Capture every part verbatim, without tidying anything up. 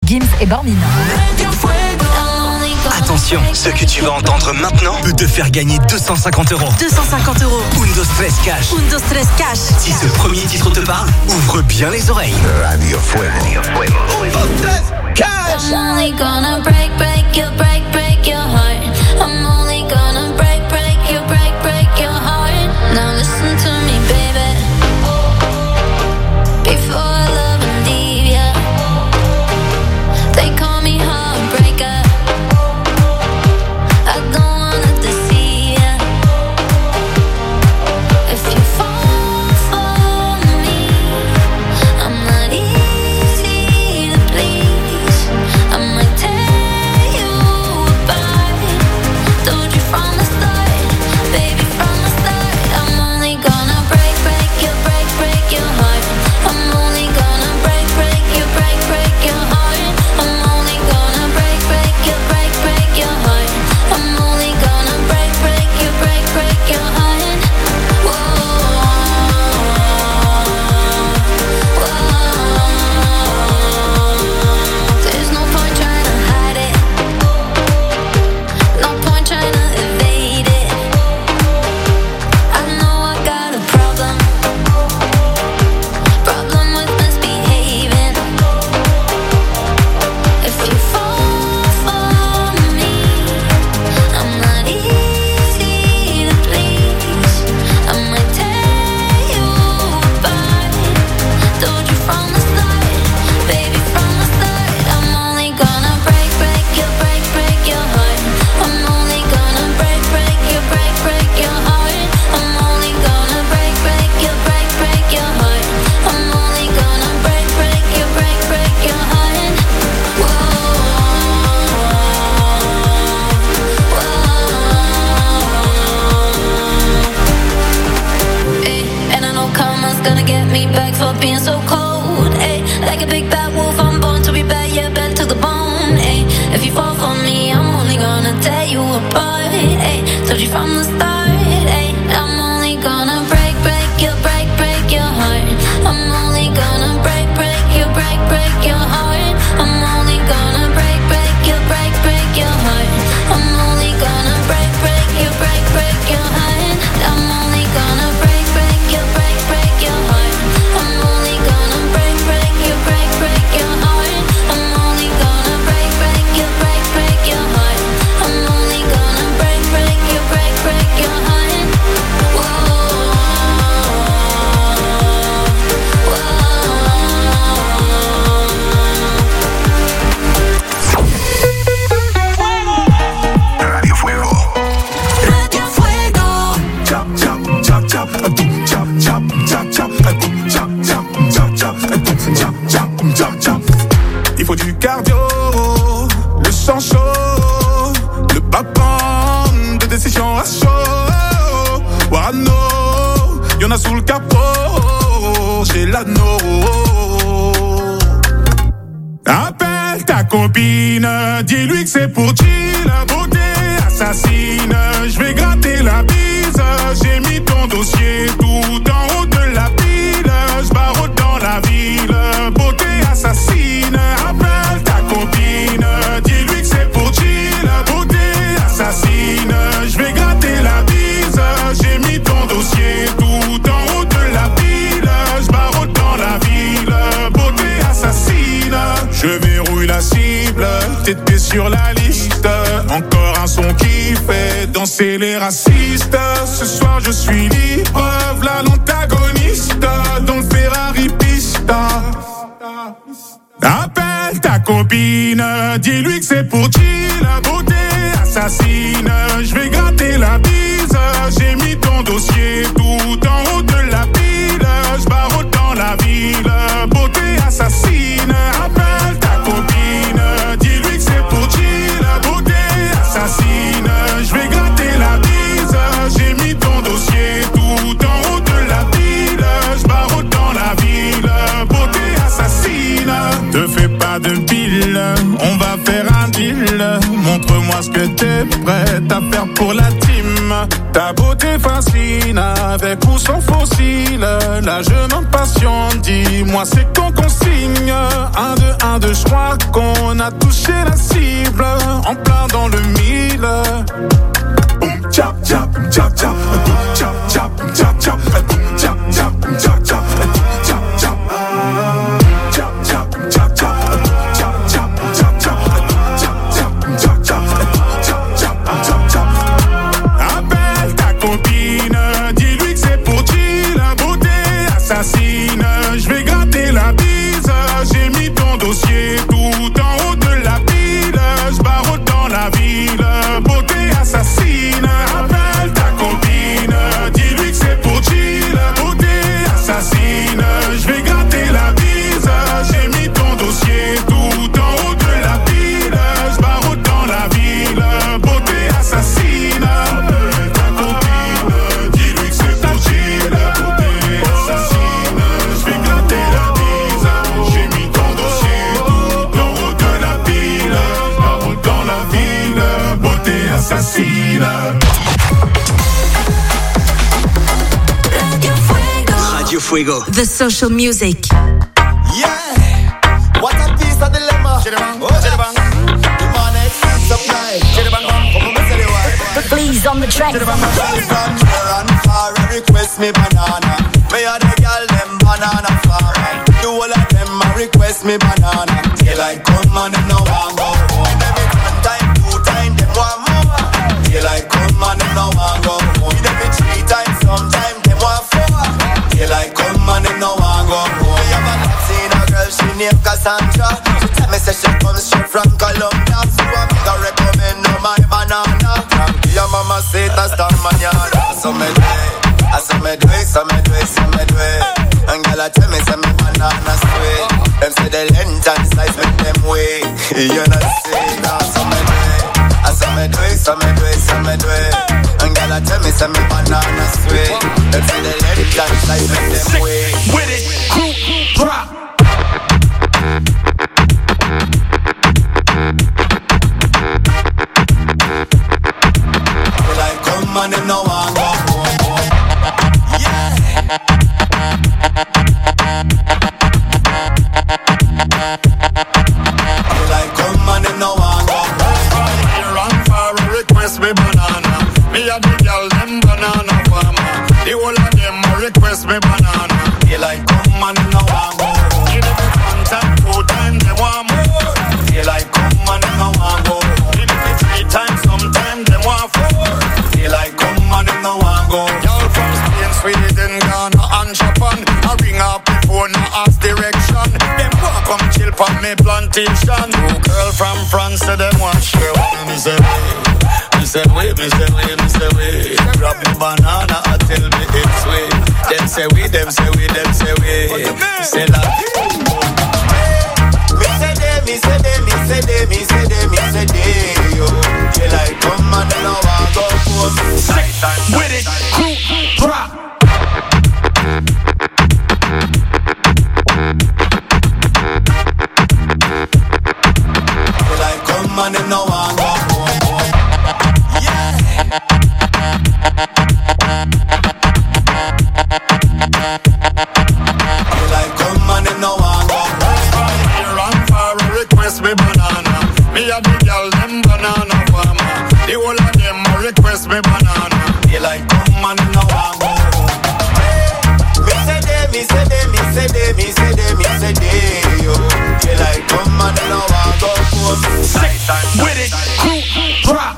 Gims et Bormin. Attention, ce que tu vas entendre maintenant peut te faire gagner deux cent cinquante euros. deux cent cinquante euros. Undo Stress Cash. Undo Stress Cash. Si ce premier titre te parle, ouvre bien les oreilles. Radio Fuego. Radio Fuego. Undo Stress Cash. I'm only gonna break, break you, break, break your heart. I'm only gonna break, break you, break, break your heart. Now listen to me, baby. Before I love and leave ya, they call me heartbreaker. I don't wanna deceive ya. If you fall for me, I'm not easy to please. I might tear you apart. Told you from the start, baby, from the start. I'm only gonna break, break you, break, break your heart. I'm only gonna break, break you, break, break your heart. I'm only gonna break, break you, break, break your heart. I'm only gonna break, break you, break, break your heart. Whoa, whoa. There's no point trying to hide it. No point trying to evade it. I know I got a problem. Problem with misbehaving. If you fall for me, I'm not easy to please. I might tear you apart. Told you from the start, baby, from the start. I'm only gonna break, break you, break, break your heart. I'm only gonna break, break you, break, break your heart. I'm only gonna break, break you, break, break your heart. I'm only gonna break, break you, break, break your heart. Whoa, whoa. Ay, and I know karma's gonna get me back for being so cold. Ay, like a big bad wolf, I'm born to be bad, yeah, bad to the bone. Ay, if you fall for me, I'm only gonna tear you apart. Ay, told you from the start. Ay, I'm only gonna break, break you, break, break your heart. I'm only gonna break, break you, break, break your heart. I'm only gonna break, break you, break, break your heart. I'm only gonna break, break you, break, break your heart. I'm only gonna break, break you, break, break your heart. I'm only gonna break, break you, break, break your heart. I'm only gonna break, break you, break, break your heart. I'm only gonna break, break you, break, break your heart. Whoa, Radio Fuego. Radio Fuego. Chop, chop, chop, chop, a boom, chop, chop, chop, chop, a boom, chop, chop, chop, chop, a boom, chop, chop, chop, chop. Il faut du cardio, le sang chaud, le battement de décision à chaud. Warano, y'en a sous le capot, j'ai l'anneau. Appelle ta copine, dis-lui que c'est pour chill, la beauté assassine. Je vais gratter la bise, j'ai mis ton dossier tout en haut de la pile. Je barre dans la ville, beauté assassine. Appelle ta copine, dis-lui que c'est pour chill, la beauté assassine. Je vais gratter la bise, j'ai mis ton dossier tout en haut de la pile. Je barre dans la ville, beauté assassine. Je verrouille la cible, t'étais sur la liste. Encore un son qui fait danser les racistes. Ce soir je suis libre, v'là l'antagoniste dans le Ferrari pista. Appelle ta copine, dis-lui que c'est pour chill, la beauté assassine. Je vais gratter la bise, j'ai mis ton dossier tout en haut de la pile. Je barre dans la ville, beauté assassine. Appelle ta copine, dis-lui que c'est pour chill, la beauté assassine. Je vais gratter la bise, j'ai mis ton dossier tout en haut de la pile. Je barre dans la ville, beauté assassine. Te fais pas de pile, on va faire un deal. Montre-moi ce que t'es prête à faire pour la team. Ta beauté fascine, avec ou sans fossile. Là je m'impatiente, dis-moi c'est qu'on consigne. Un, deux, un, deux, je crois qu'on a touché la cible, en plein dans le mille. Boum, tchap, tchap, tchap, tchap, tchap, tchap, tchap, tchap, tchap, tchap, tchap, tchap, tchap, tchap. Appelle ta copine, dis-lui que c'est pour chill, beauté assassine. Je vais gratter la bise, j'ai mis ton dossier tout en haut de la pile. Je barre dans la ville, beauté assassine. Appelle ta copine, dis-lui que c'est pour chill, beauté assassine. Je vais gratter la bise, j'ai mis ton dossier tout en haut de la pile. Je barre dans la ville, beauté assassine. Appelle ta copine, dis-lui que c'est pour chill, beauté assassine. Je vais gratter la bise, j'ai mis ton dossier tout en haut de la pile. Je barre dans la ville, beauté assassine. Radio Fuego. The social music. Yeah, what a piece of dilemma. Oh, demand exceeds supply. Please on the track. From near and far, request me banana. Me and the girl them banana far. The whole of them a request me banana. Till I come and them no want go home. Every one time, two time, them want more. Till I come and them no want go home. Every three times, sometime them want four. Till I come and them no want go home. Me have a seen a girl, she named Cassandra. She tell me say she comes straight from Colombia. So I make her recommend no my banana. From your mama say that's the manana. So me do it, I so me do it, so me do it, so me do it. And girl I tell me say me banana sweet. Them say the length and size make them wait. You not see now, so me do it, I so me do it, so me do it, so me do it. And girl I tell me say me banana sweet. Them say the length and size make them wait. With it, crew, drop. Till I come and them no want go home. Yeah. Till I come and them no want go home. Here and far request me banana. Me and the girl them banana farmer. The whole of them a request me banana. Till I come and them no want go home. Give it one time, two times, they want more. Till I come and them no want go home. Give it three times, sometimes they want four. Till I come and them no want go home. Y'all from Spain, Sweden, Ghana and Japan. I ring up the phone, I ask direction. Them want come chill from me plantation. Two girl from France, say them want share with me. Say wait, me say wait, me say wait, me say wait. Grab me banana and tell me it's sweet. Them say we, them say we, them say we. Say like Me say they, me say they, me say they, me say they, me say they, yo. Till I come and them no want go home. with it, crew, drop. Till I come and them no want go home. Yeah. Till I come and them no want go home. Here and far request me banana. Me and the girl them banana farmer. The whole of them a request me banana. Till I come and them no want go home. Me say they, me say they, me say they, me say they, me say they, yo. Till I come and them no want go home. With it, crew, drop.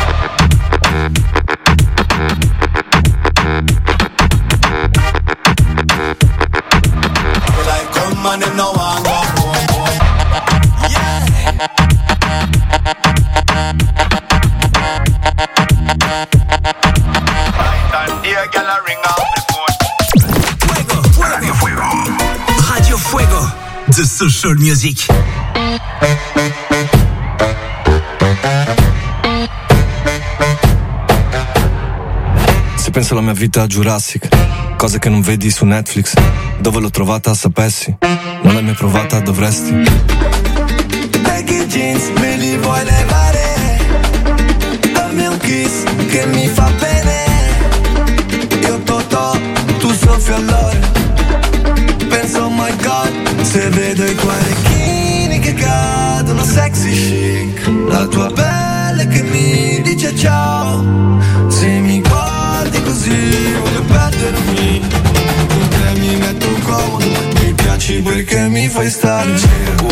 Till I come and them no want go home. Yeah. Time dear girl I ring up the phone. Fuego. Radio Fuego. Radio Fuego. The social music. Se penso alla mia vita Jurassic, cose che non vedi su Netflix. Dove l'ho trovata sapessi, non l'hai mai provata dovresti. Baggy jeans me li vuoi levare, dammi un kiss che mi fa bene. Io Totò, tu soffio all'ore. Penso oh my god, se vedo i tuoi orecchini che cadono sexy sexy chic. La tua pelle che mi dice ciao. Se mi guardi così voglio perdermi. Con te mi metto comodo, mi piaci perché mi fai stare chill.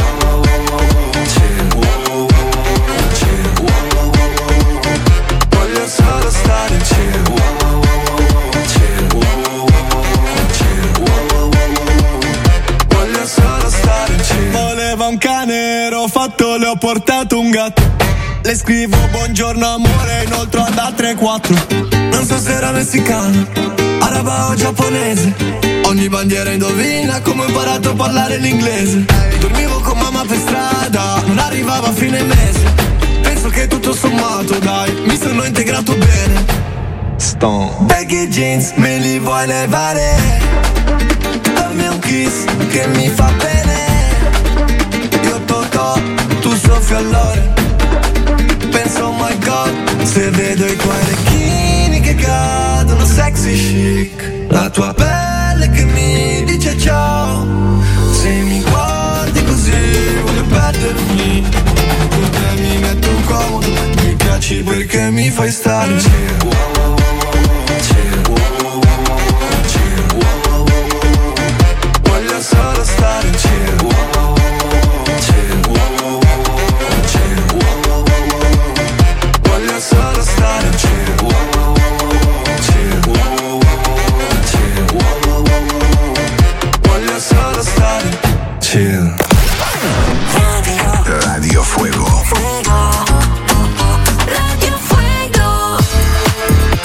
Voglio solo stare chill. Voglio solo stare chill. Voleva un cane, ero fatto, le ho portato un gatto. Le scrivo buongiorno amore, inoltre ad altre quattro. Non so se era messicano, araba o giapponese. Ogni bandiera indovina come ho imparato a parlare l'inglese. Dormivo con mamma per strada, non arrivava a fine mese. Penso che tutto sommato, dai, mi sono integrato bene. Stone baggy jeans, me li vuoi levare? Dammi un kiss che mi fa bene. Io totò, tu soffi all'ore. Penso oh my god, se vedo i tuoi orecchini che cadono sexy chic. La tua pelle che mi dice ciao. Se mi guardi così voglio perdermi. Con te mi metto comodo, mi piaci perché mi fai stare chill. Voglio solo stare chill. Voglio solo stare chill. Voglio solo stare chill. Radio Fuego. Radio Fuego.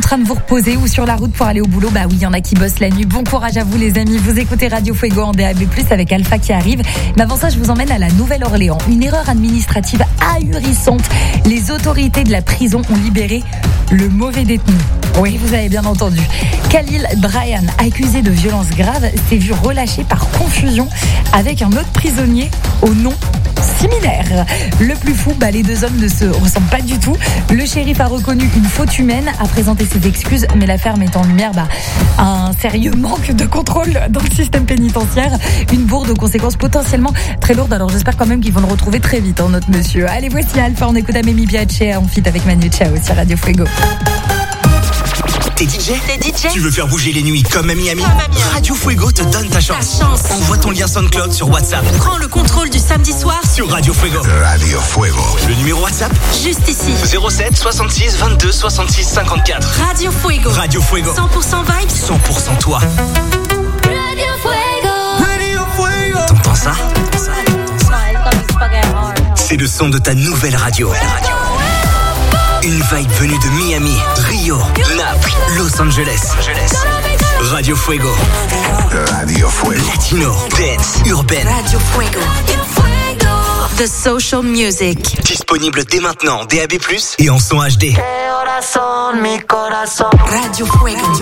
train de vous reposer ou sur la route pour aller au boulot. Bah oui, il y en a qui bossent la nuit. Bon courage à vous les amis. Vous écoutez Radio Fuego en D A B plus, avec Alpha qui arrive. Mais avant ça, je vous emmène à la Nouvelle-Orléans. Une erreur administrative ahurissante. Les autorités de la prison ont libéré le mauvais détenu. Oui, vous avez bien entendu. Khalil Bryan, accusé de violences graves, s'est vu relâché par confusion avec un autre prisonnier au nom similaire. Le plus fou, bah, les deux hommes ne se ressemblent pas du tout. Le shérif a reconnu une faute humaine, a présenté ses excuses, mais l'affaire met en lumière bah, un sérieux manque de contrôle dans le système pénitentiaire. Une bourde aux conséquences potentiellement très lourdes. Alors j'espère quand même qu'ils vont le retrouver très vite, hein, notre monsieur. Allez, voici Alpha, on écoute Mimi Biache en feat avec Manu Chao sur Radio Fuego. T'es D J? T'es D J? Tu veux faire bouger les nuits comme Miami? Comme Miami. Radio Fuego te donne ta chance. Ta chance. Envoie ton lien SoundCloud sur WhatsApp. Prends le contrôle du samedi soir sur Radio Fuego. Radio Fuego. Le numéro WhatsApp juste ici. zéro sept soixante-six vingt-deux soixante-six cinquante-quatre. Radio Fuego. Radio Fuego. cent pour cent vibes. cent pour cent toi. Radio Fuego. Radio Fuego. T'entends ça? C'est le son de ta nouvelle radio. Une vibe venue de Miami, Rio, Naples, Los Angeles. Radio Fuego. Radio Fuego. Latino, dance, urbaine. Radio Fuego. The social music. Disponible dès maintenant en D A B plus, et en son H D. Radio Fuego. Radio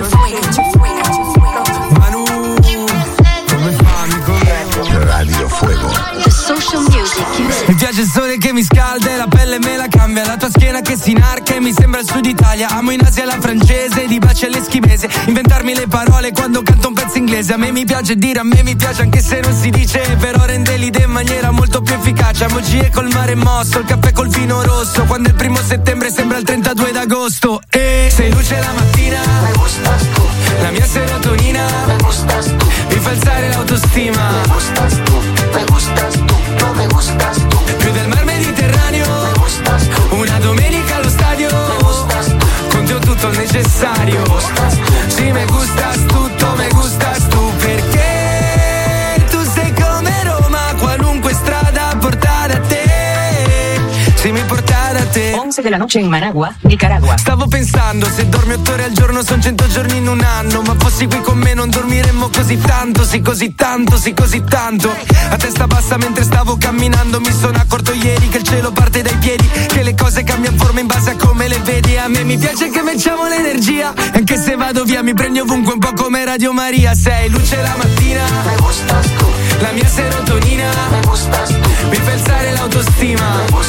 Fuego. The social music. Mi piace il sole che mi scalda e la pelle me la cambia. La tua schiena che si inarca e mi sembra il sud Italia. Amo in Asia la francese, di baci all'eschimese. Inventarmi le parole quando canto un pezzo inglese. A me mi piace dire, a me mi piace anche se non si dice. Però rende l'idea in maniera molto più efficace. Emoji col mare mosso, il caffè col vino rosso. Quando è il primo settembre sembra il trentadue d'agosto. E sei luce la mattina, la mia serotonina mi fa alzare l'autostima. Più del mar Mediterraneo, una domenica allo stadio, con te ho tutto il necessario. Si me gustas tutto, me gustas tu, perché tu sei come Roma, qualunque strada porta da te. Se mi porta da te. once de la noche in Managua, Nicaragua. Stavo pensando, se dormi otto ore al giorno son cento giorni in un anno. Ma fossi qui con me non dormiremmo così tanto, sì così tanto, sì così tanto. A testa bassa mentre stavo camminando mi sono accorto ieri che il cielo parte dai piedi, che le cose cambiano forma in base a come le vedi. A me mi piace che mettiamo l'energia, anche se vado via mi prendi ovunque un po' come Radio Maria. Sei luce la mattina, la mia serotonina mi fa alzare l'autostima.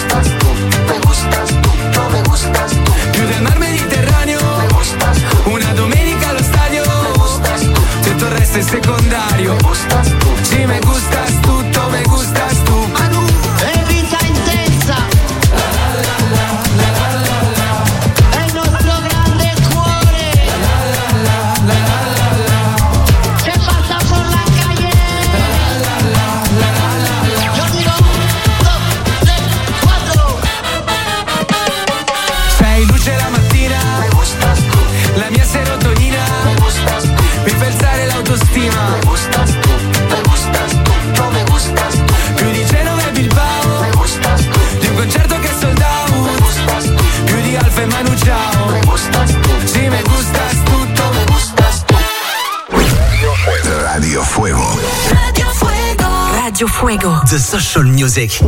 Più del mar Mediterraneo, una domenica allo stadio, tutto il resto è secondario. Si me gustas tutto, me gustas tu. E vita intensa è il nostro grande cuore. Se passa por la calle, yo digo dos, tres, cuatro. Sei luce la mattina, la mia serotonina mi fa alzare l'autostima. Più di Genova e Bilbao, di un concerto che è sold out, più di Alfa e Manu Chao. Si me gustas tutto, me gustas tu. Radio Fuego. Radio Fuego. Radio Fuego. The social music.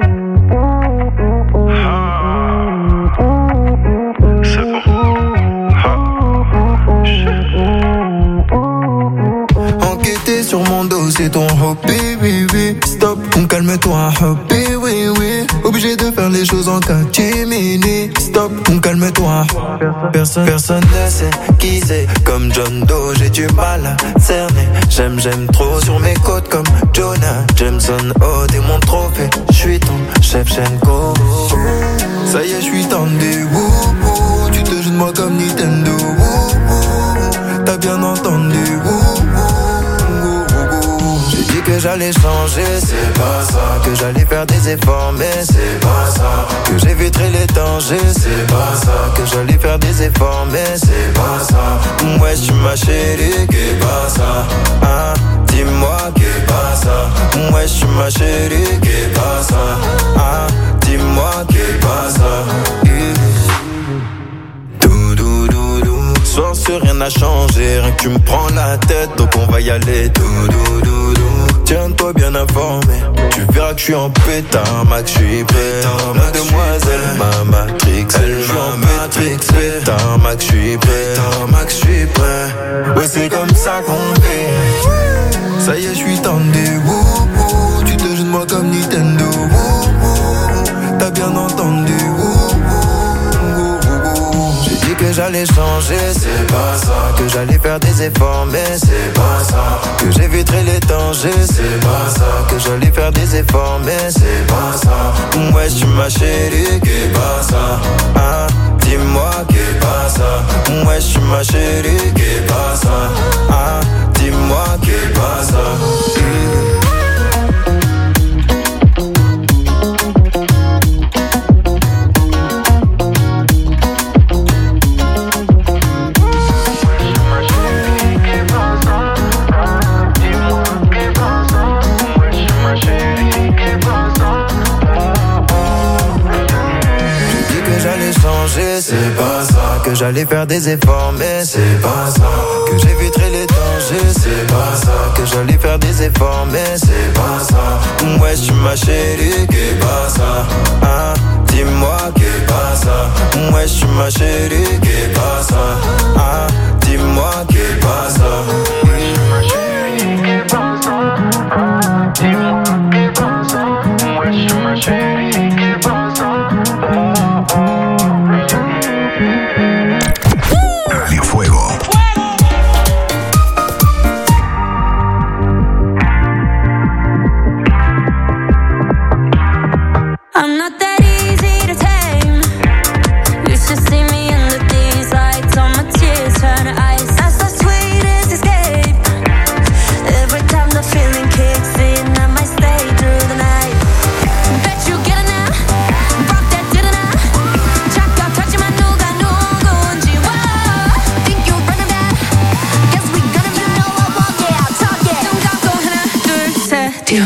Enquêter sur mon dos, c'est ton hobby, oui, oui. Stop, on calme-toi, hobby, oui, oui. Obligé de faire les choses en catimini. Stop, on calme-toi. Personne, personne ne sait qui c'est. Comme John Doe, j'ai du mal à cerner. J'aime, j'aime trop sur mes côtes comme Jonah Jameson. Oh, t'es mon trophée. J'suis ton chef Shenko. Ça y est, j'suis tendu. Wouhou, tu te joues de moi comme Nintendo. Wouhou, t'as bien entendu. Wouhou. Que j'allais changer, c'est pas ça. Que j'allais faire des efforts, mais c'est pas ça. Que j'éviterai les dangers, c'est pas ça. Que j'allais faire des efforts, mais c'est pas ça. Ouais, j'suis ma chérie, qu'est pas ça. Hein, dis-moi, qu'est pas ça. Ouais, j'suis ma chérie, qu'est pas ça. Hein, dis-moi, qu'est pas ça. Dou, dou, dou, dou. dirait que tu me prends la tête, donc on va y aller dou dou dou dou. Tiens-toi bien informé, tu verras que je suis en pétard, Max, je suis prêt. La demoiselle m'a matrixé, je suis en matrixé. Pétard, Max, je suis prêt. Max, je suis prêt. Ouais, c'est comme ça qu'on fait. Ça y est, je suis tendu. Tu te jettes moi comme Nintendo. T'as bien entendu. J'ai dit que j'allais changer, c'est pas ça. Que j'allais faire des efforts, mais c'est pas ça. Que j'éviterais les dangers, c'est pas ça. Que j'allais faire des efforts, mais c'est pas ça. Ouais, tu ma chérie, qu'est pas ça. Ah, dis-moi qu'est pas ça. Ouais, tu ma chérie, qu'est pas ça. Ah, dis-moi qu'est pas ça. mmh. C'est pas ça. Que j'allais faire des efforts, mais c'est pas ça. Que j'éviterais les dangers, c'est pas ça. Que j'allais faire des efforts, mais c'est pas ça. Ouais, tu ma chérie, qu'est pas ça. Ah, dis-moi qu'est pas ça. Ouais, tu ma chérie, qu'est pas ça. Ah, dis-moi qu'est pas ça. Ouais, tu ma chérie, qu'est pas ça. Ah, dis-moi qu'est pas ça. Ouais, tu ma chérie, qu'est pas ça. Radio Fuego. I'm not that easy to tame. You should see me under these lights. All my tears turn to ice. That's the sweetest escape. Every time the feeling kicks in, I might stay through the night. Bet you get it now. Rock that didn't I? 잠깐 touching my 누가 누군지. Whoa, think you're running back? Guess we gonna be know I walk it, I'll talk it. 눈 감고 하나 둘 셋. 뛰어.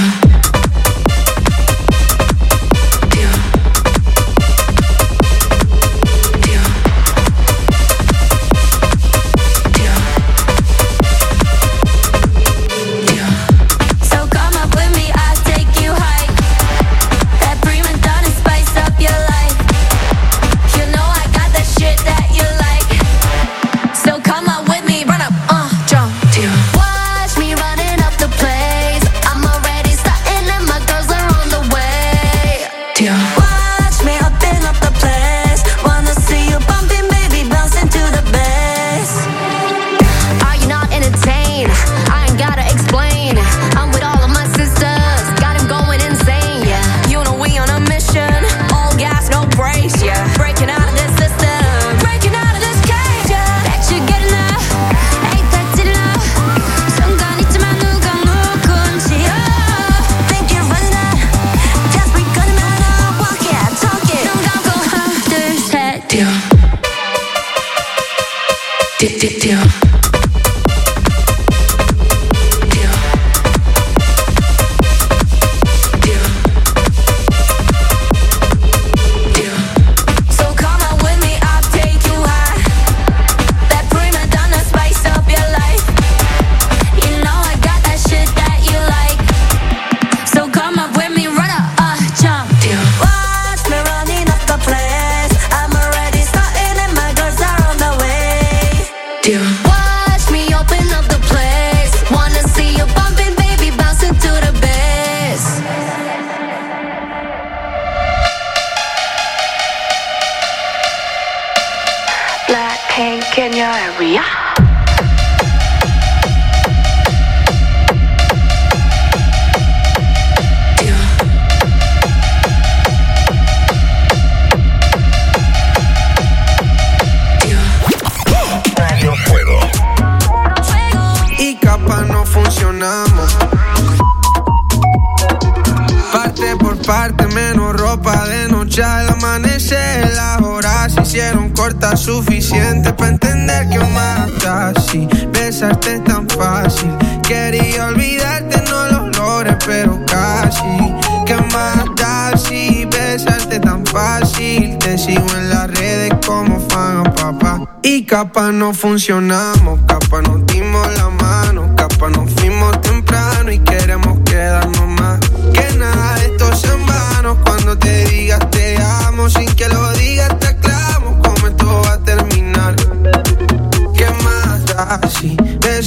Suficiente para entender que mata así, besarte tan fácil. Quería olvidarte, no lo logré, pero casi. Que mata así, besarte tan fácil. Te sigo en las redes como fan a papá. Y capaz no funcionamos, capaz no te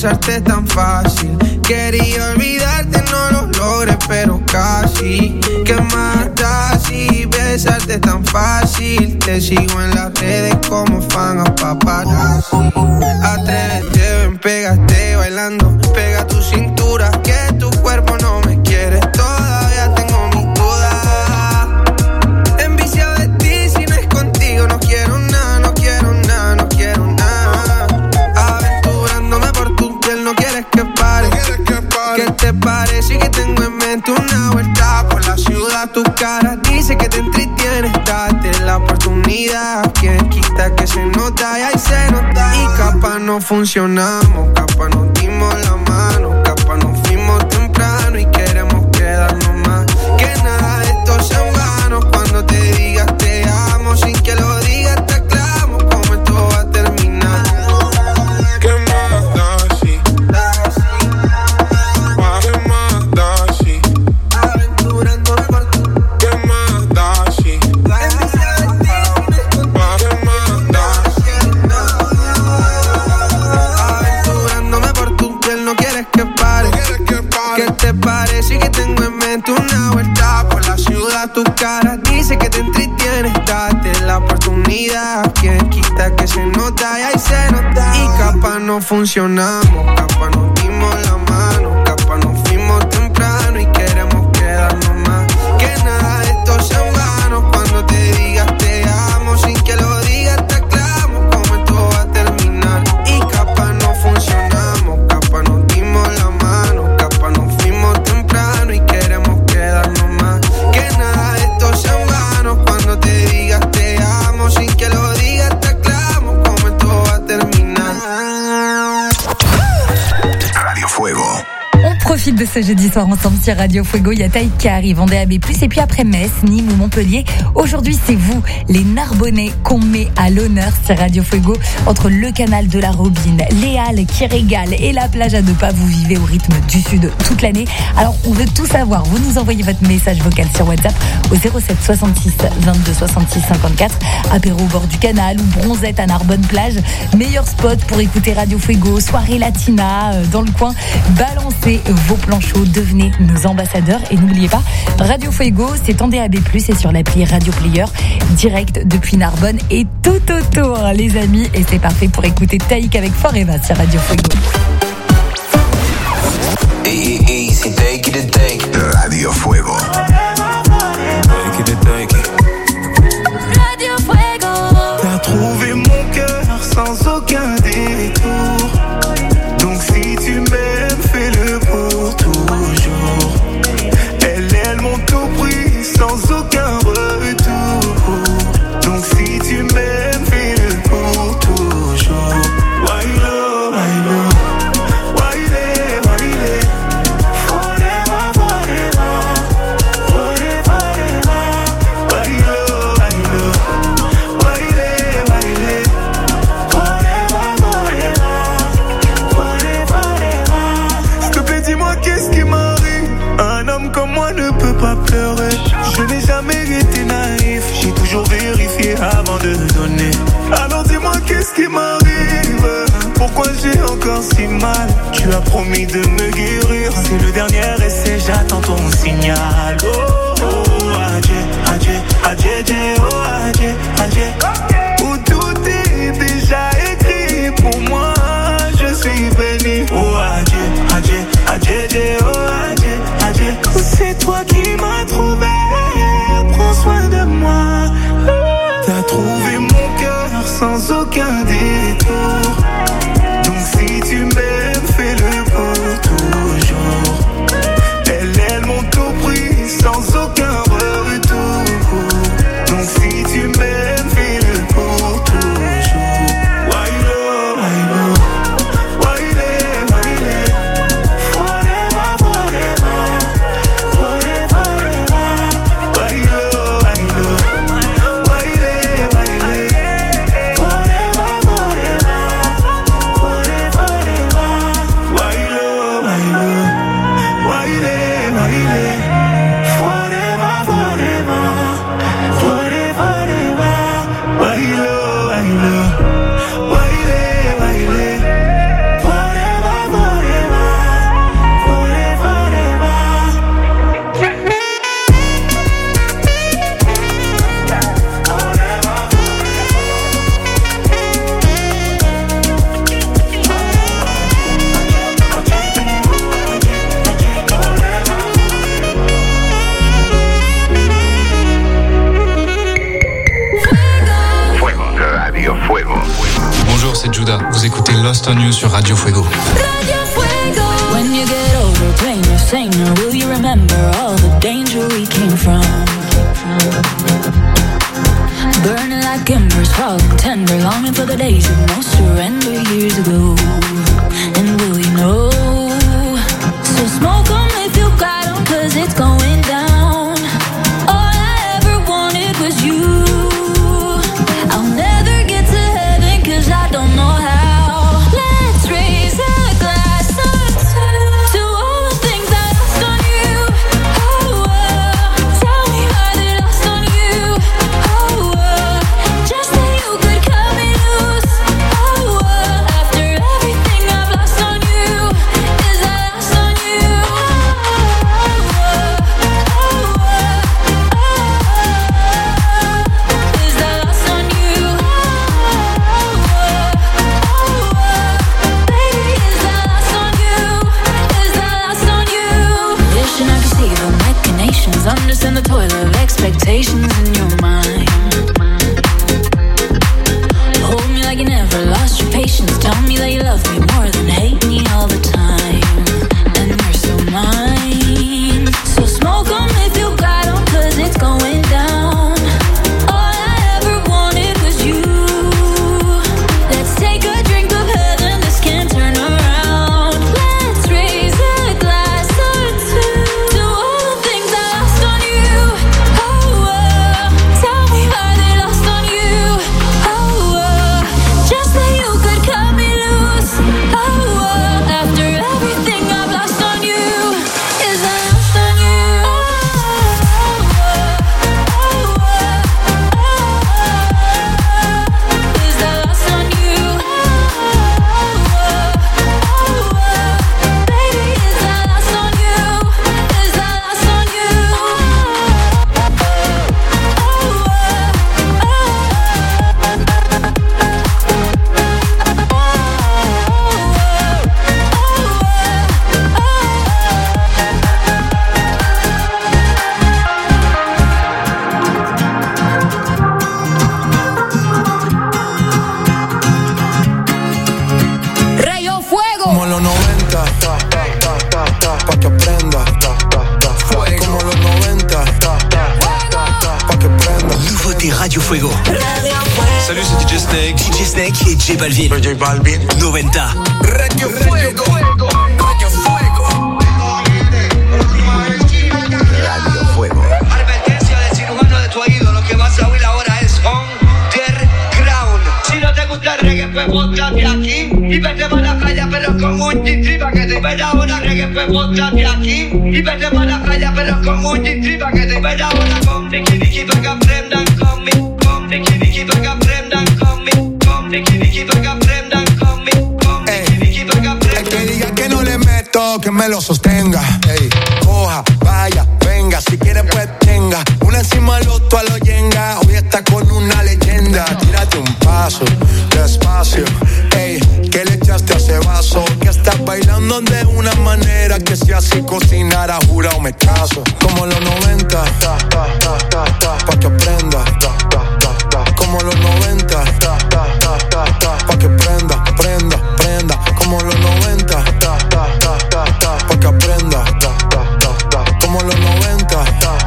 besarte tan fácil. Quería olvidarte, no lo logré, pero casi. ¿Qué más da si besarte tan fácil? Te sigo en las redes como fan a paparazzi. Atrévete, ven, pégate bailando. Pega tu cintura, que tu cuerpo no me quiere. Todavía tengo mis dudas. Enviciado de ti, si no es contigo no quiero nada, no quiero nada, no quiero nada. Aventurándome por tu piel, no quieres que pare. ¿Qué te parece que tengo en mente una vuelta por la ciudad? Tu cara dice que te entretiene, date la oportunidad. Quien quita que se nota y ahí se nota. Y capaz no funcionamos, capaz nos dimos la mano, capaz nos fuimos temprano y queremos quedarnos más. Que nada de esto sea en vano, cuando te digas te amo, sin que lo digas te aclamo como esto va a terminar. ¿Qué más da si? ¿Qué más da si? Aventurándome por tu. ¿Qué más da si? ¿Qué más da si? Aventurándome por tu piel, no quieres que pare. ¿Qué te parece que tengo en mente una vuelta por la ciudad? Tu cara dice que te entretiene, date la oportunidad. Quien quita que se nota y ahí se nota. Y capaz no funcionamos, capaz nos dimos la mano, capaz nos fuimos temprano y queremos quedarnos más. Que nada de esto sea en vano, cuando te digas te amo, sin que lo digas te aclamo como esto va a terminar. Y capaz no funcionamos, capaz nos dimos la mano, capaz nos fuimos temprano y queremos quedarnos más. Que nada de esto sea en vano, cuando te digas te amo, sin que lo digas te aclamo como esto va a terminar. Radio Fuego. On profite de ce jeudi soir ensemble sur Radio Fuego. Il y a Taïk qui arrive en D A B plus, et puis après Metz, Nîmes ou Montpellier. Aujourd'hui, c'est vous, les Narbonnais, qu'on met à l'honneur sur Radio Fuego. Entre le canal de la Robine, les Halles qui régalent et la plage à deux pas, vous vivez au rythme du Sud toute l'année. Alors, on veut tout savoir. Vous nous envoyez votre message vocal sur WhatsApp au zéro sept soixante-six vingt-deux soixante-six cinquante-quatre. Apéro au bord du canal ou bronzette à Narbonne plage. Meilleur spot pour écouter Radio Fuego. Soirée latina euh, dans le coin. Balancez vos plans chauds, devenez nos ambassadeurs. Et n'oubliez pas, Radio Fuego, c'est en D A B plus, et sur l'appli Radio Player, direct depuis Narbonne et tout autour, les amis. Et c'est parfait pour écouter Taïk avec Forever sur Radio Fuego. Easy, take it, take it. Radio Fuego. Take it, take it. Radio Fuego. T'as trouvé mon cœur sans aucun détour. Donc si tu m'aimes, fais-le pour toujours. Elles, elles m'ont tout pris sans aucun retour. Donc si tu m'aimes, fais-le pour toujours. Why love, why love, why love, why love. Forever, forever, forever, forever. Why love, why love, why love, why love. Forever, forever, forever. S'il te plaît, dis-moi qu'est-ce qui m'arrive. Un homme comme moi ne peut pas pleurer. Je n'ai jamais été naïf. J'ai toujours vérifié avant de donner. Alors dis-moi qu'est-ce qui m'arrive. Pourquoi j'ai encore si mal. Tu as promis de me guérir. C'est le dernier essai, j'attends ton signal. Oh, oh, adieu, adieu, adieu, adieu, oh, adieu, adieu. Où tout est déjà écrit pour moi. Je suis béni. Oh, adieu, adieu, adieu, adieu, oh, adieu, adieu. C'est toi qui m'as trouvé. Prends soin de moi. T'as trouvé mon cœur sans aucun détour. Donc si tu m'aimes, fais-le pour toujours. Elles, elles m'ont tout pris sans Judah. Vous écoutez Lost on You sur Radio Fuego. Radio Fuego. When you get older, playing your singer, will you remember all the danger we came from? Burning like embers, falling tender, longing for the days of no surrender years ago. And will you know? So smoke 'em if you got 'em, 'cause it's going down. All I ever wanted was you. I'll never get to heaven 'cause I don't know how. Let's raise a glass or two to all the things I lost on you. Oh, oh. Tell me how they lost on you. Oh, oh. Just that you could cut me loose. Oh, oh. After everything I've lost on you, is I lost on you. Oh, oh, oh, oh, oh. Is I lost on you. Wishing I could see the machinations, understand the toil of expectations in your mind. Hold me like you never lost your patience. Tell me that you love me more than hate me all the time. And you're so mine. So smoke 'em if you got 'em, 'cause it's going down. All I ever wanted was you. Let's take a drink of heaven, this can't turn around. Let's raise a glass or two to all the things I lost on you. Oh, oh. Tell me how they lost on you. Oh, oh. Just that you could cut me loose. Oh, oh. After everything I've lost on you, is I lost on you. Oh, oh, oh, oh, oh. Is I lost on you. Baby, is I lost on you? Is I lost on you? Rayo Fuego. Como los noventa, pa' que aprenda. Como los noventa, pa' que prenda. Nouveauté Radio Fuego. Salut, c'est D J Snake. D J Snake et J Balvin. J Balvin. Noventa. Radio Fuego. Radio Fuego. Radio Fuego. Advertencia del cirujano de tu oído, lo que vas a oír ahora es underground. Si no te gusta el reggae, pues bótate aquí y vete para la playa, pero con un titri pa' que te vaya ahora reggae, pues bótate aquí y vete para la playa, pero con un titri pa' que te vaya ahora con Vicky Vicky pa' que aprendan conmigo, con Vicky Vicky pa' que aprendan conmigo, con Vicky Vicky pa' que aprendan conmigo, con Vicky Vicky pa' que aprendan. El que diga que no le meto, que me lo sostenga. Ey, coja, vaya, venga, si quiere pues tenga. Una encima del otro a lo yenga. Hoy está con una leyenda. Tírate un paso, despacio. Ey, que le echaste a ese vaso. Que estás bailando de una manera que si así cocinara, jurado me caso. Como los noventa, pa' que aprenda. Como los noventa, pa' que prenda, prenda, prenda. Como los noventa, pa' que aprenda. Como los noventa,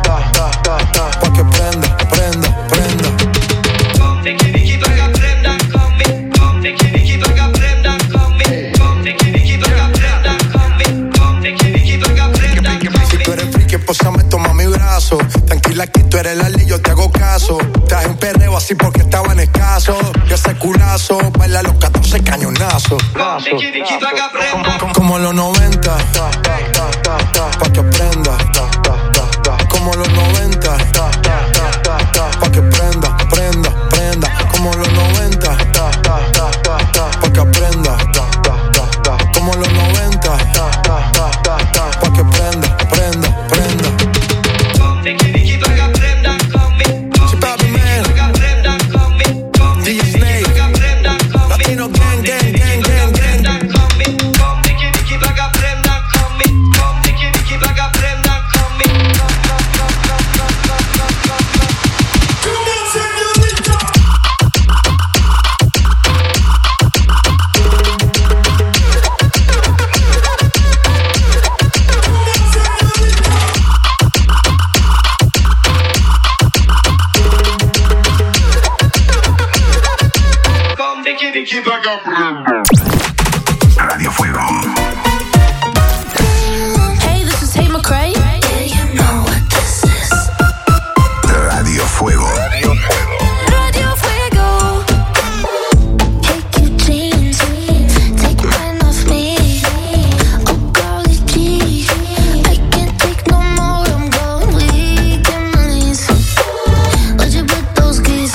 pa' que prenda, prenda, prenda. Con Vicky Vicky pa' que aprendan conmigo, con Vicky Vicky pa' que aprendan conmigo, con Vicky Vicky pa' que aprendan conmigo, con Vicky Vicky pa' que aprendan conmigo. Si tú eres friki, posame, toma mi brazo. Tranquila que tú eres la ley, yo te hago caso. Traje un perreo así porque estaban escasos. Yo ese culazo, baila los catorce cañonazos. Con Vicky Vicky pa' que aprendan. Como los noventa, pa' que aprenda. Como los noventa, pa' que prenda, prenda, prenda. Como los noventa, pa' que aprenda. Como los noventa, pa' que prenda, prenda, prenda. Con Vicky Vicky pa' que aprendan conmigo, con Vicky Vicky pa' que aprendan conmigo, con Vicky Vicky pa' que aprendan conmigo, Latino gang, gang, gang, gang, gang. con Vicky Vicky pa' que aprendan conmigo, con Vicky Vicky pa' que aprendan conmigo. Radio Fuego. Hey, this is Tate McRae. Yeah, you know what this is. Radio Fuego. Radio Fuego. Radio Fuego. Take your jeans, take mine off me. Oh, golly gee, I can't take no more. I'm going weak in my knees. Where'd you put those keys?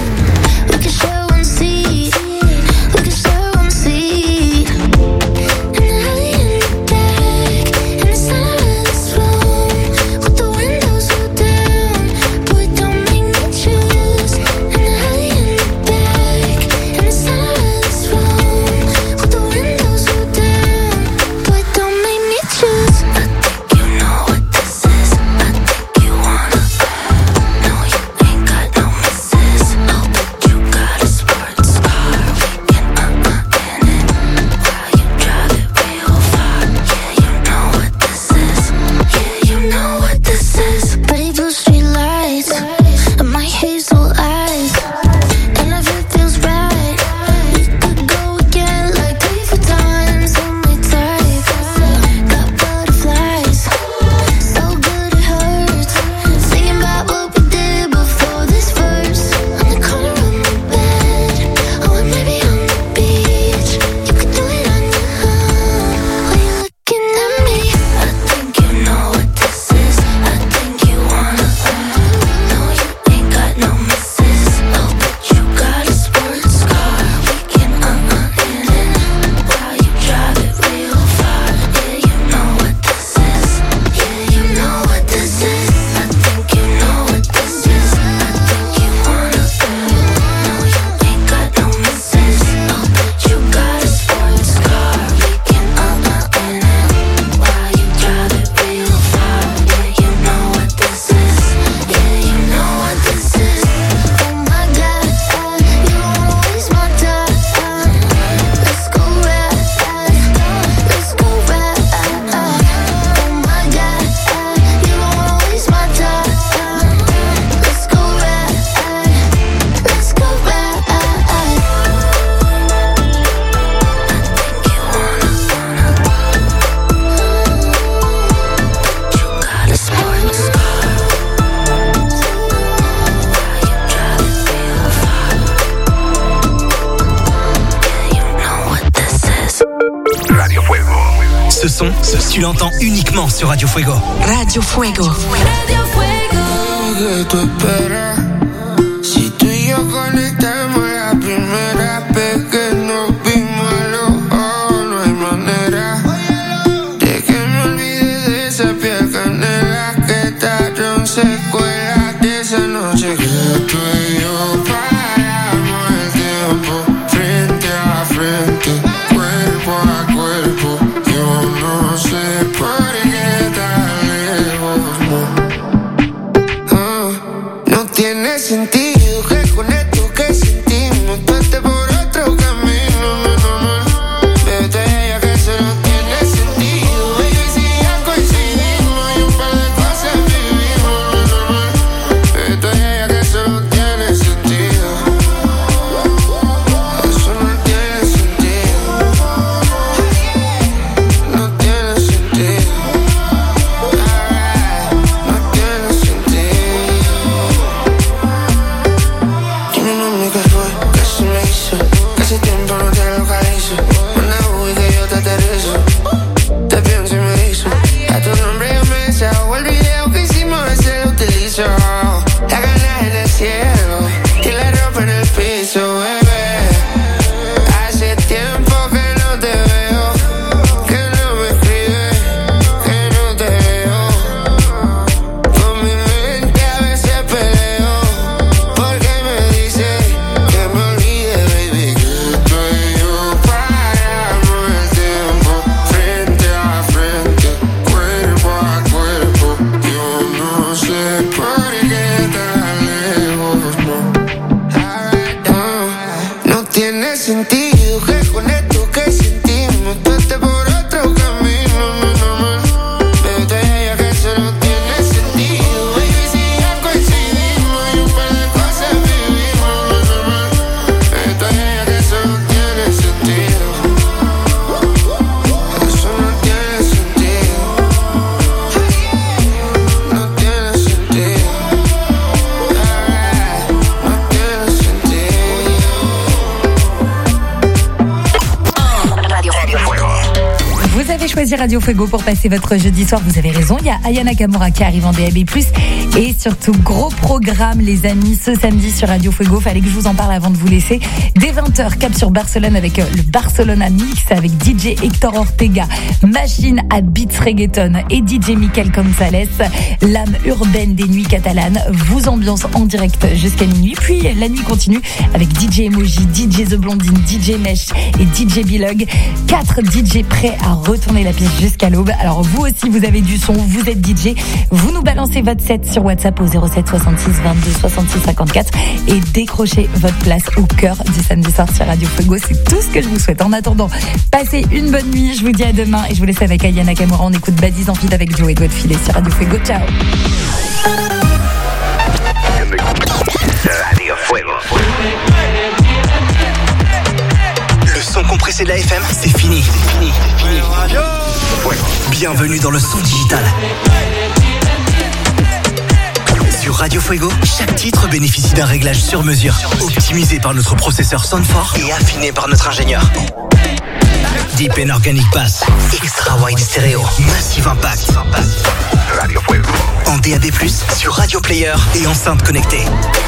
We can share one seat. We can share one seat. And early in the back, in the center of this room, with the windows rolled down. Boy, don't make me choose. And early in the back, in the center of this room, with the windows rolled down. Boy, don't make me choose. I think you know what this is. I think you wanna. No, you ain't got no misses. Oh, but you got a sports car. We can uh-uh in it while you drive it real far. Yeah, you know what this is. Yeah, you know what this is. Pretty blue street lights and my hazel eyes, and if it feels right, we could go again like three, four times on my type. Got butterflies, so good it hurts. Thinking about what we did before this verse. On the corner of my bed, or maybe on the beach. You could do it on your own while you're looking at me. I think you know what this is. I think you wanna. No, you ain't got no misses. Oh, but you got a sports car. We can uh-uh in it while you drive it real far. Yeah, you know what this is. Yeah, you know what this is. I think you know what this is. I think you wanna. No, you ain't got no misses. Oh, but you got a sports car. We can uh-uh in it while you drive it real far. Yeah, you know what this is. Yeah, you know what this is. Oh my God, you don't wanna waste my time. Let's go ride, let's go ride. Oh my God, you don't wanna waste my time. Let's go ride, let's go ride. You got a sports car. Radio Fuego. Ce son, tu l'entends uniquement sur Radio Fuego. Radio Fuego. Que tú esperas. Si tú y yo conectamos la primera vez que nos vimos a los ojos, no hay manera de que me olvide de esa piel canela que tallaron secuelas de esa noche que tú y yo paramos el tiempo frente a frente, cuerpo a cuerpo. Yo no sé por qué tan lejos, no. No tiene sentido que con esto que sentimos tú estés por otro camino, no, no, no. Vete a ella que eso no tiene sentido. Baby, si ya coincidimos y un par de cosas vivimos, no, no, no. Vete a ella que eso no tiene sentido. Eso no tiene sentido. No tiene sentido. No tiene sentido. Dime un nombre que fue, que se me hizo. Que hace tiempo no te localizo. Una uy que yo te aterrizo. Te pienso y me hizo. A tu nombre yo me desahogo. El video que hicimos ese lo utilizo. La gana en el cielo y la ropa en el piso, bebé. Hace tiempo que no te veo, que no me escribes, que no te veo. Con mi mente a veces peleo, porque me dice que me olvide, baby, que tú y yo paramos el tiempo frente a frente, cuerpo a cuerpo. Yo no sé por qué choisi Radio Fuego pour passer votre jeudi soir. Vous avez raison, il y a Aya Nakamura qui arrive en D A B plus, et surtout gros programme les amis ce samedi sur Radio Fuego. Fallait que je vous en parle avant de vous laisser. Dès vingt heures, cap sur Barcelone avec le Barcelona Mix avec D J Hector Ortega, Machine à Beats Reggaeton et D J Michael Gonzalez. L'âme urbaine des nuits catalanes vous ambiance en direct jusqu'à minuit. Puis la nuit continue avec D J Emoji, D J The Blondine, D J Mesh et D J Bilog. Quatre D J prêts à retourner la piste jusqu'à l'aube. Alors vous aussi vous avez du son, vous êtes D J, vous nous balancez votre set sur WhatsApp au zéro sept soixante-six vingt-deux soixante-six cinquante-quatre et décrochez votre place au cœur du samedi soir sur Radio Fuego. C'est tout ce que je vous souhaite. En attendant, passez une bonne nuit. Je vous dis à demain et je vous laisse avec Aya Nakamura. On écoute Badis en feat avec Joe et Godfilet sur Radio Fuego. Ciao. Radio Fuego. Le son compressé de la F M, c'est fini. C'est fini. C'est fini. Bienvenue dans le son digital. Sur Radio Fuego, chaque titre bénéficie d'un réglage sur mesure, optimisé par notre processeur Soundforce et affiné par notre ingénieur. Deep and Organic Bass, Extra Wide Stereo, Massive Impact. Radio Fuego. En D A B plus, sur Radio Player et enceinte connectée.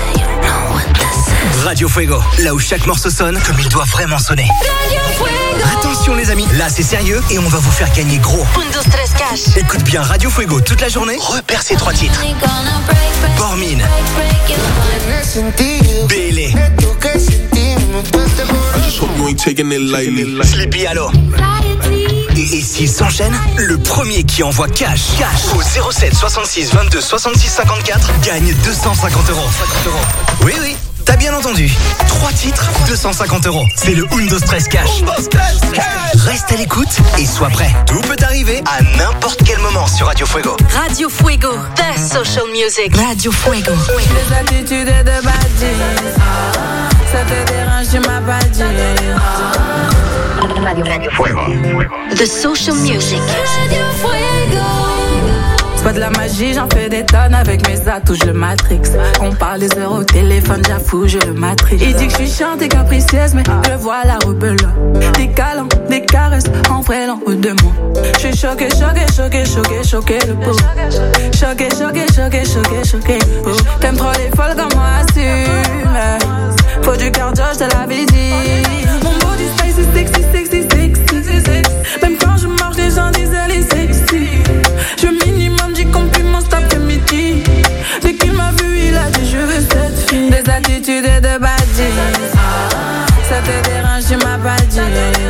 Radio Fuego, là où chaque morceau sonne comme il doit vraiment sonner. Attention les amis, là c'est sérieux et on va vous faire gagner gros. Cash. Écoute bien Radio Fuego toute la journée, repère ces trois titres. Bormin, B L A, Sleepy Hollow. Et, et s'il s'enchaîne, le premier qui envoie cash, cash au zéro sept soixante-six vingt-deux soixante-six cinquante-quatre gagne deux cent cinquante euros. Oui, oui, t'as bien entendu. Trois titres, deux cent cinquante euros. C'est le Undo Stress Cash. Reste à l'écoute et sois prêt. Tout peut arriver à n'importe quel moment sur Radio Fuego. Radio Fuego, the social music. Radio Fuego. Les attitudes de Badji, ça te dérange, tu m'as pas dit. Radio Fuego. The social music. Radio Fuego. C'est pas de la magie, j'en fais des tonnes avec mes atouts, je le matrix. On parle des heures au téléphone, j'avoue, je le matrix. Il dit que je suis chiante et capricieuse, mais je vois la rebelle. Des câlins, des caresses, en vrai, l'en haut de moi. Je suis choqué, choqué, choqué, choqué, choqué, le pot. Choqué, choqué, choqué, choqué, choqué, le pot. T'aimes trop les folles comme moi, assume. Faut du cardio, je te l'avais dit. Mon body space est sexy, sexy, sexy. Même quand je marche, les gens disent elle est sexy. Je minimum dix compliments cet après-midi. Dès qu'il m'a vu, il a dit je veux cette fille. Des attitudes de Badji, ça te dérange, tu m'as pas dit.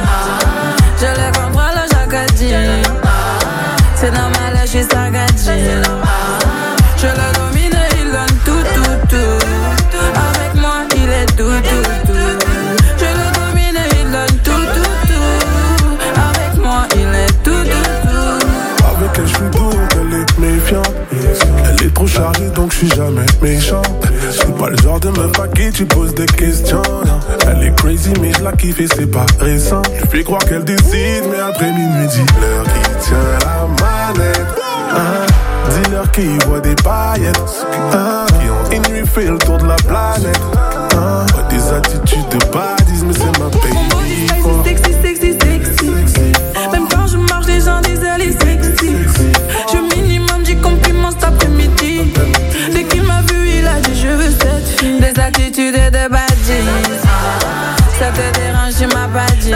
Je le contrôle chaque dit. C'est normal, là, je suis sagadji. Je le domine, il donne tout, tout, tout. Avec moi, il est tout, tout, tout. Je le domine, il donne tout, tout, tout. Avec moi, il est tout, tout, tout. Avec elle, je suis doux, elle est méfiante. Elle est trop chargée, donc je suis jamais méchant. Je suis pas le genre de meuf à qui tu poses des questions. Elle est crazy, mais je la kiffe et c'est pas récent. Je fais croire qu'elle décide, mais après minuit, dis-leur qui tient la manette. Ah, dis-leur qui voit des paillettes. Ah, qui ont une nuit fait le tour de la planète. Ah, ouais, des attitudes de badis, mais c'est ma baby. Mon body space est sexy, sexy, sexy. Même quand je marche, les gens disent elle est sexy. Je minimum dix compliments cet après-midi. Dès qu'il m'a vu, il a dit je veux cette fille. Des attitudes de Badji, ça te dérange, tu m'as pas dit.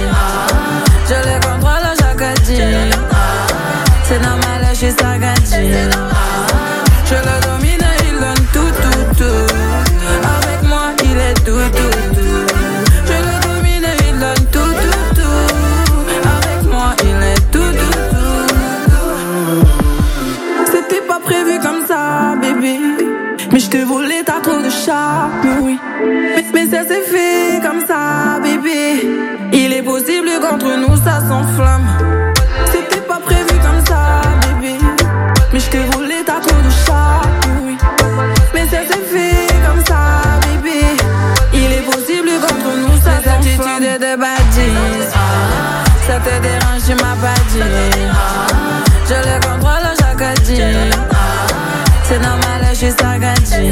Je le contrôle chaque dit. C'est normal, là, je suis sagadji. Je le domine, il donne tout, tout, tout. Avec moi, il est tout, tout, tout. Je le domine, il donne tout, tout, tout. Avec moi, il est tout, tout, tout. C'était pas prévu comme ça, bébé. Mais je te voulais, t'as trop de charme, oui. Mais, mais ça s'est fait comme ça, bébé. Il est possible qu'entre nous ça s'enflamme. C'était pas prévu comme ça, bébé. Mais je te voulais, t'as trop de charme, oui. Mais ça s'est fait comme ça, bébé. Il est possible qu'entre nous ça s'enflamme. Les attitudes de Badji, ça te dérange, tu m'as pas dit. Je le contrôle chaque dit. C'est normal, là, je suis sagadji.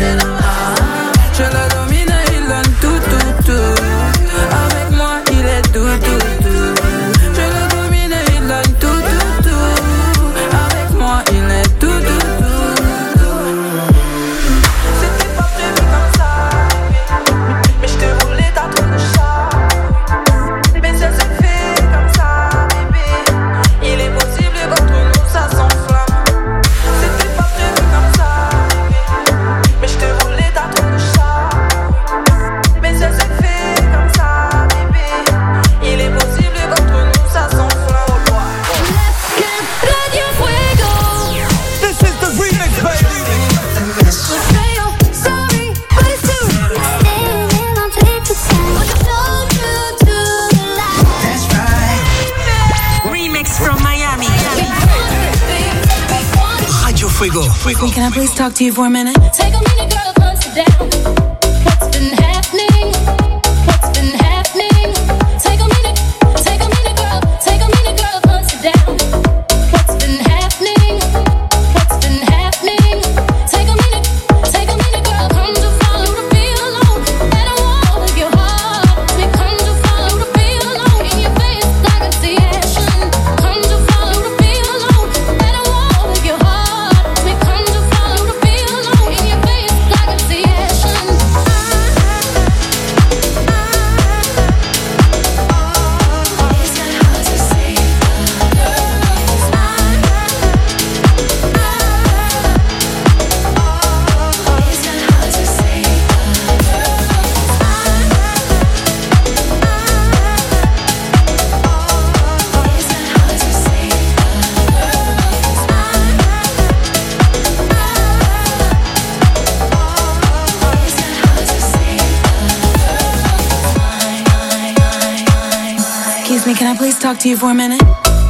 Je le domine, il donne tout, tout, tout. Avec moi, il est tout, tout, tout. Je le domine, il donne tout, tout. Fuego. Fuego. Can I please talk to you for a minute? Take a minute, girl, punch it down. What's been happening? What's been happening? Take a minute, take a minute, girl. Take a minute, girl, punch it down. What's been happening? What's been happening? Take a minute, take a minute, girl. Come to follow the feel alone. And I walk with your heart. We come to follow the feel alone. In your face, I can see action. Come to follow the feel alone. And I walk with your heart. We come to follow the feel alone. In your face, I can see action. Excuse me, can I please talk to you for a minute?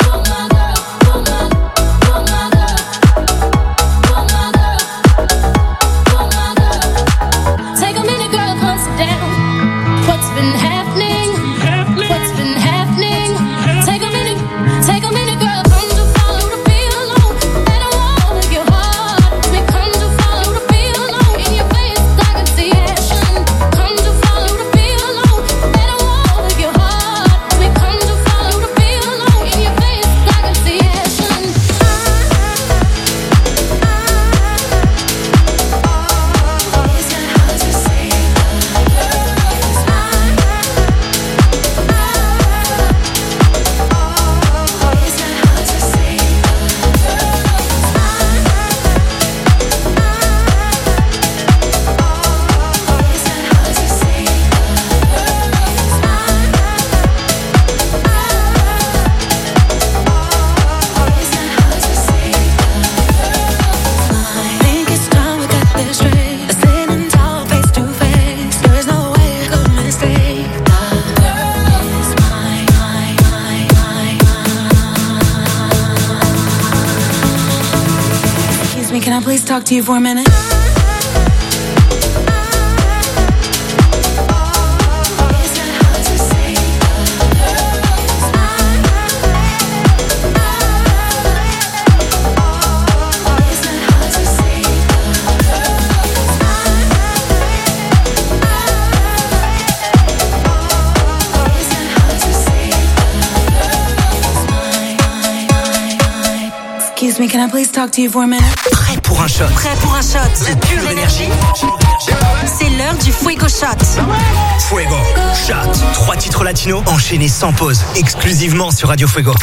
Take a minute, girl, punch it down. What's been happening? What's been happening? Take a minute, take a minute, girl, come to follow the feel alone. And I walk with your heart. We come to follow the feel alone. In your face, I can see action. Come to follow the feel alone. And I walk with your heart. We come to follow the feel alone. In your face, I can see action. Think it's time we got this straight. Standing tall, face to face. There is no way I could mistake. The girl is mine, mine, mine, mine, mine. Excuse me, can I please talk to you for a minute? Excuse me, can I please talk to you for a minute? Prêt pour un shot. Prêt pour un shot. C'est pure énergie. C'est l'heure du Fuego Shot. Fuego Shot. Trois titres latinos enchaînés sans pause. Exclusivement sur Radio Fuego.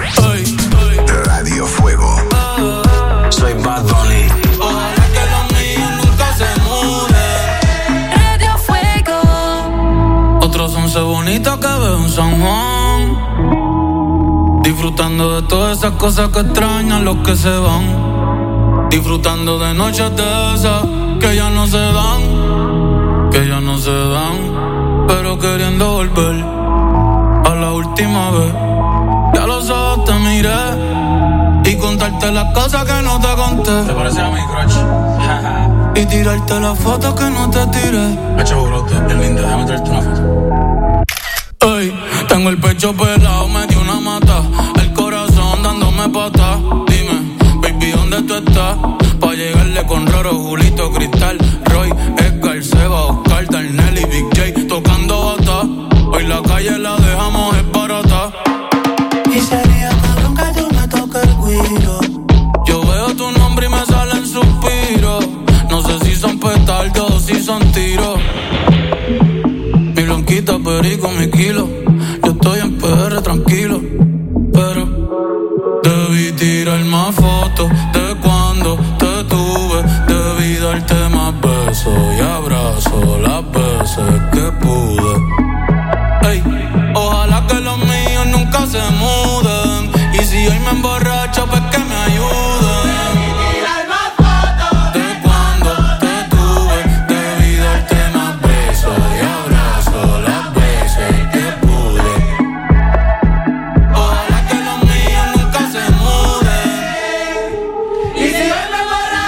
Radio Fuego. Soy Bad Bunny. Ojalá que los míos nunca se muden. Radio Fuego. Otros once bonitos que veo en San Juan. Disfrutando de todas esas cosas que extrañan los que se van. Disfrutando de noches de esas que ya no se dan. Que ya no se dan. Pero queriendo volver a la última vez. Ya los ojos te miré y contarte las cosas que no te conté. ¿Te parece a mi crush? Y tirarte las fotos que no te tiré. Hacho, brote, es linda, déjame traerte una foto. Ey, tengo el pecho pelado, me dio una mata. El corazón dándome pata. Dime, baby, ¿dónde tú estás? Pa' llegarle con Roro, Julito, Cristal, Roy, Edgar, Seba, Oscar, Darnell y Big J tocando bata. Hoy la calle la dejamos esbarata. Y sería cabrón que tú me toques el guiro. Yo veo tu nombre y me salen suspiros. No sé si son petardos o si son tiros. Mi blanquita, perico, mi kilo. Yo estoy en P R tranquilo. Pero debí tirar más fotos de cuando te tuve. Debí darte más besos y abrazos las veces que pude. Ey, ojalá que los míos nunca se muden. Y si hoy me emborracho, pues que me ayuden. Y si hoy me borra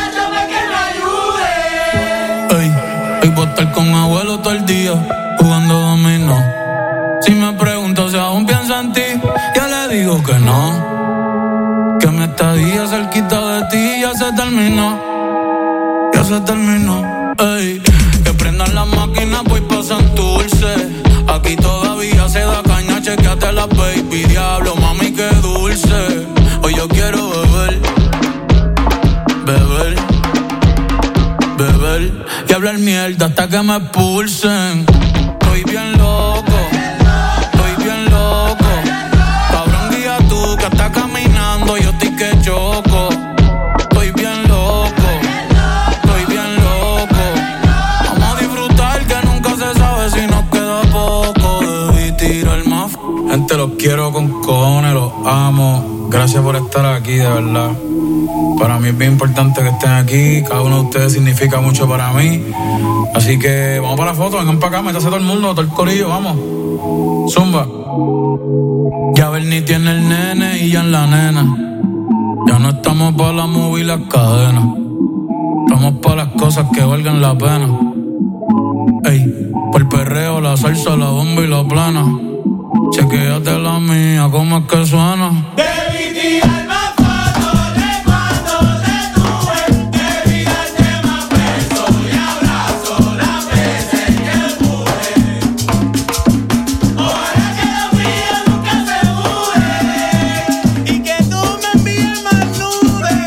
que no. Que mi estadía cerquita de ti ya se terminó. Ya se terminó, ey. Que prendan las máquinas, voy pa' Santurce. Aquí todavía se da caña, chequeate la baby. Diablo, mami, qué dulce. Hoy yo quiero beber, beber, beber y hablar mierda hasta que me expulsen. Estoy bien loco, estoy bien loco. Cabrón, guía tú que estás caminando, yo estoy que choco. Estoy bien loco, estoy bien loco. Vamos a disfrutar que nunca se sabe si nos queda poco. Debí tirar más. Gente, los quiero con cojones, los amo. Gracias por estar aquí, de verdad. Para mí es bien importante que estén aquí. Cada uno de ustedes significa mucho para mí. Así que vamos para la foto, vengan para acá, métase todo el mundo, todo el corillo, vamos. Zumba. Ya Bernie tiene el nene y ya en la nena. Ya no estamos para la movie y las cadenas. Estamos para las cosas que valgan la pena. Ey, por el perreo, la salsa, la bomba y la plana. Chequéate la mía, ¿cómo es que suena? Debí tirar más fotos, le mando de nube. Debí darte más besos y abrazos las veces que pude. Ojalá que lo mío nunca se mude y que tú me envíes más nudes.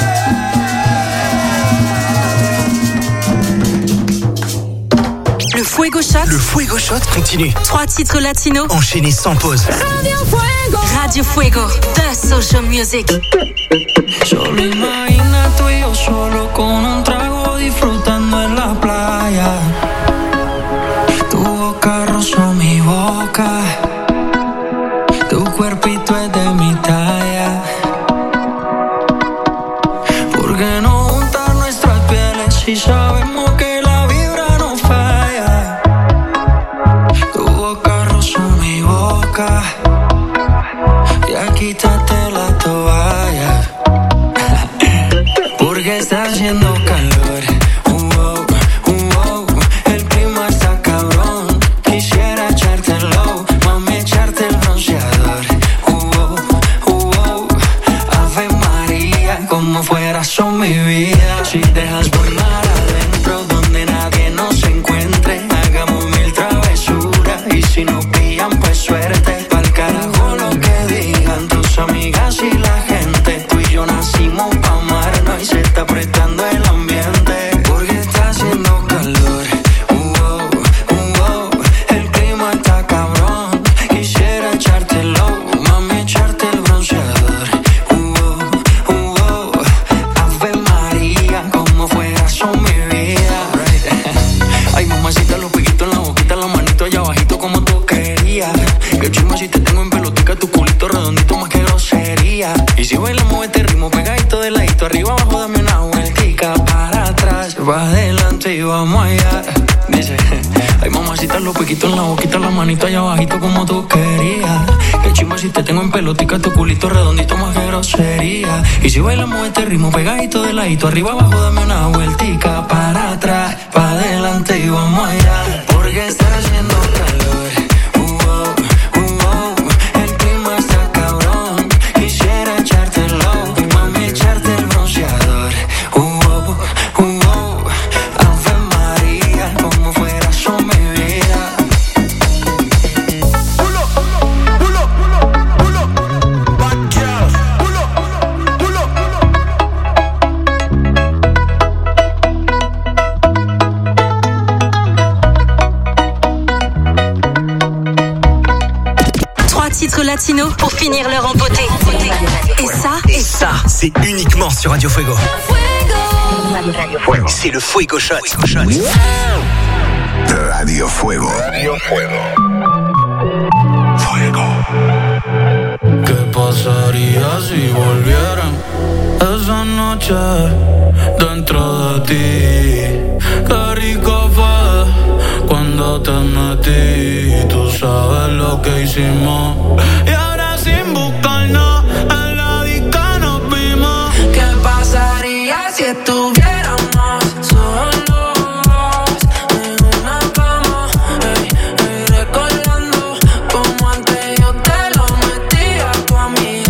Le Fuego Shot. Le Fuego Shot continue. Trois titres latinos. Enchaînés sans pause. Radio Fuego. Radio Fuego. The Social Music. Solo imagina tú y yo solo con un trago disfrutando en la playa. Tu boca rozó mi boca. Tu cuerpito es de mi talla. ¿Por qué no juntar nuestras pieles si sabemos que la vibra no falla? Tu boca rozó mi boca. Ya quítate la toalla. Porque está haciendo calor. Uh, oh, uh, oh. El clima está cabrón. Quisiera echártelo, mami, echarte el bronceador. Uh, oh, uh, oh. Ave María, como fuera son mi vida. Si dejas voy mar adentro, donde nadie nos encuentre. Hagamos mil travesuras y si nos pillan pues suerte. Pa'l carajo lo que digan tus amigas y la gente. Tú y yo nacimos pa' amarnos y se está apretando el ambiente. Porque está haciendo calor. Uh, oh, uh, oh. El clima está cabrón. Quisiera echártelo, mami, echarte el bronceador. Uh, oh, uh, oh. Ave María, como fuera son mi vida. Ay, mamacita, los piquitos en la boquita, la manito allá abajito como tú querías. Que chima si te tengo en pelotica, tu culito redondito más que grosería. Y si bailamos este ritmo pegadito de ladito, arriba abajo dame una vueltica, para atrás, va adelante y vamos allá. Dice, ay mamacita, los piquitos en la boquita, la manito allá abajito como tú querías. Que chima si te tengo en pelotica, tu culito redondito más que grosería. Y si bailamos este ritmo pegadito de ladito, arriba abajo dame una vueltica, para atrás, pa' adelante y vamos allá. Porque está haciendo calor. Uh, oh, uh, oh. El clima está cabrón. Quisiera echártelo, mami, echarte el bronceador. Uh, oh, uh, oh. Ave María, como fuera son mi vida. Pull up, pull up, pull up, bad girl. Pull up, pull up. Trois titres latinos pour finir l'heure en beauté. Et ça, Et ça, c'est uniquement sur Radio Fuego. C'est le Fuego Shot. Radio Fuego. Radio Fuego. Fuego. ¿Qué pasaría si volvieran esa noche dentro de ti? Qué rico fue cuando te metí. Tú sabes lo que hicimos. Y ahora sin buscarnos en la disco nos vimos. ¿Qué pasaría si estuviéramos solos en una cama? Ey, ey, recordando como antes yo te lo metía. Tu amiga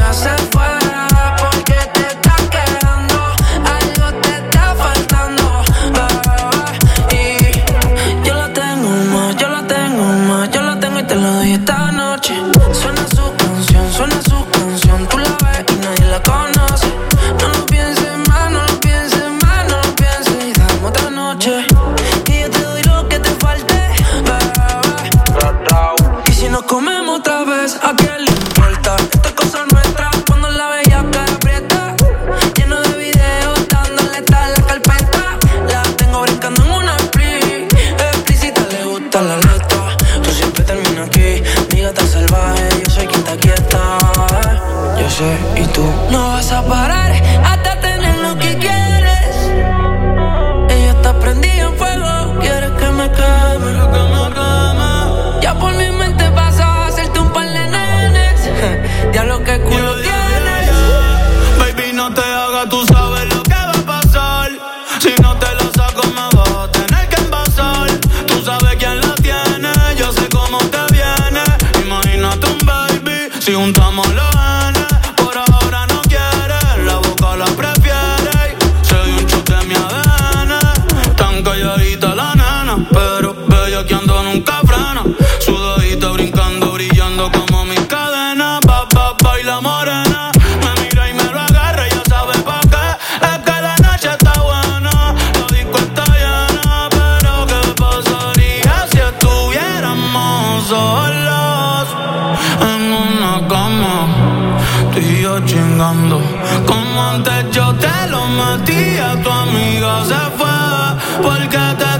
Si juntamos los genes, por ahora no quiere, la boca la prefiere. Se dio un chute de mi A D N, tan calladita la nena, pero bella que ando nunca frena. Sudadita brincando, brillando como mis cadenas. Ba, ba, baila morena, me mira y me lo agarra, ya sabe pa' qué. Es que la noche está buena, la disco está llena, pero ¿qué pasaría si estuviéramos solos en una cama? Tú y yo chingando, como antes yo te lo metía, tu amiga se fue porque te